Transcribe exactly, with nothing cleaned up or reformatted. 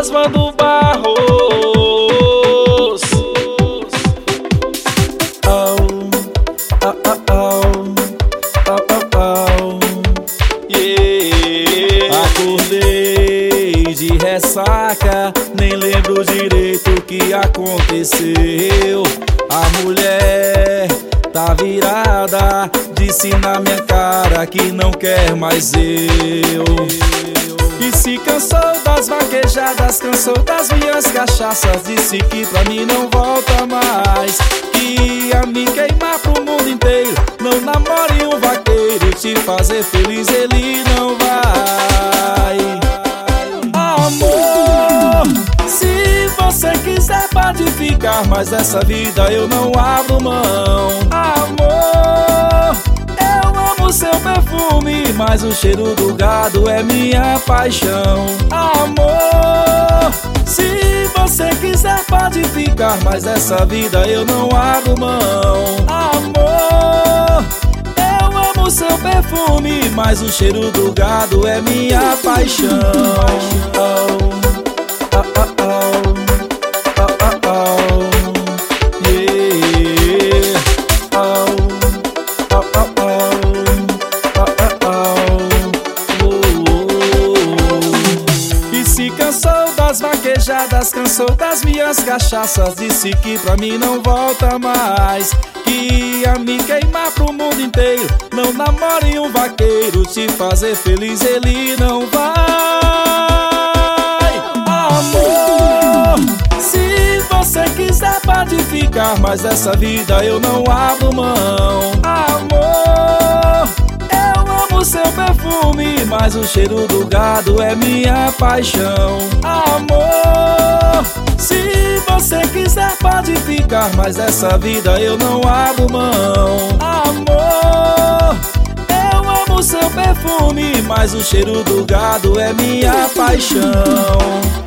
Oswaldo Barros. Oh, oh, oh, oh, oh, oh, oh. Yeah. Acordei de ressaca, nem lembro direito o que aconteceu. A mulher tá virada, disse na minha cara que não quer mais eu. E se cansou das vaquejadas, cansou das minhas cachaças, disse que pra mim não volta mais, que ia me queimar pro mundo inteiro. Não namore um vaqueiro, te fazer feliz ele não vai. Amor, se você quiser pode ficar, mas dessa vida eu não abro mão. Amor, eu amo seu perfume, mas o cheiro do gado é minha paixão. Amor, se você quiser pode ficar, mas dessa vida eu não abro mão. Amor, eu amo seu perfume, mas o cheiro do gado é minha paixão. Oh, oh, oh, oh. Das vaquejadas, cansou das minhas cachaças, disse que pra mim não volta mais, que ia me queimar pro mundo inteiro. Não namore um vaqueiro, te fazer feliz ele não vai. Amor, se você quiser pode ficar, mas dessa vida eu não abro mão. Amor, eu amo seu perfume, mas o cheiro do gado é minha paixão. Amor, se você quiser pode ficar, mas dessa vida eu não abro mão. Amor, eu amo seu perfume, mas o cheiro do gado é minha paixão.